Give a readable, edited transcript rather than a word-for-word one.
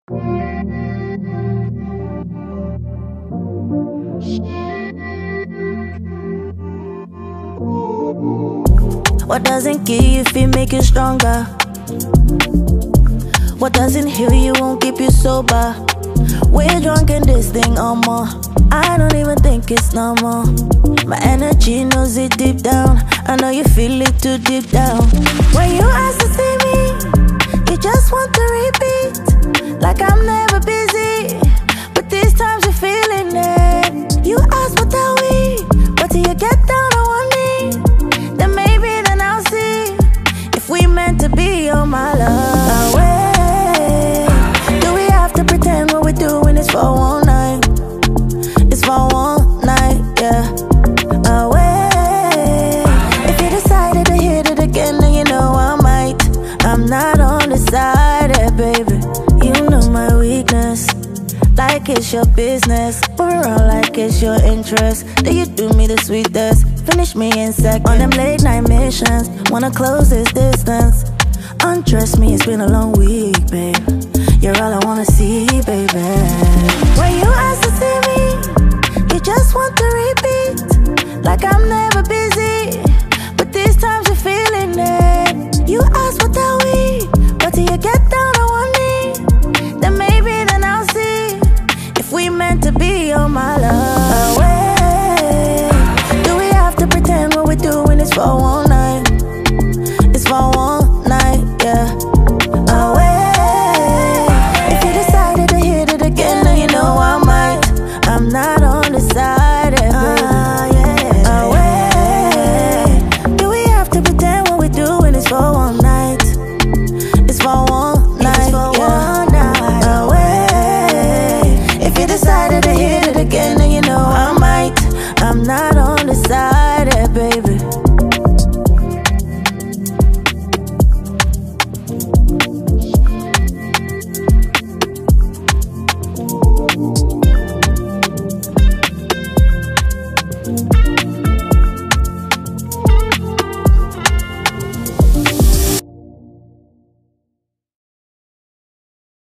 What doesn't kill you if it make you stronger? What doesn't heal you won't keep you sober. We're drunk in this thing or more. I don't even think it's normal. My energy knows it deep down. I know you feel it too deep down. When you ask to see me, you just want to repeat. Like I'm never busy, but these times you're feeling it. You ask what are we, but till you get down on one knee, then maybe then I'll see if we meant to be, oh my love. Away. Do we have to pretend what we're doing is for one night? It's for one night, yeah. Away. If you decided to hit it again, then you know I might. I'm not on the side, baby. You know my weakness, like it's your business. Move around like it's your interest. Do you do me the sweetest? Finish me in second. On them late night missions, wanna close this distance. Undress me, it's been a long week, babe. You're all I wanna see, baby. When you ask to see me, you just want to repeat. Like I'm never busy, but these times you're feeling it. You ask what are we, but till you get down on one knee, then maybe then I'll see if we meant to be, oh my love. Away. Do we have to pretend what we're doing is for one night? It's for one night, yeah. Away. If you decided to hit it again, then you know I might. I'm not on the side, yeah. Away. Do we have to pretend what we're doing is for one night? It's for one night, yeah. Away. If you decided to hit it again, then you know I might. I'm not on the side, baby.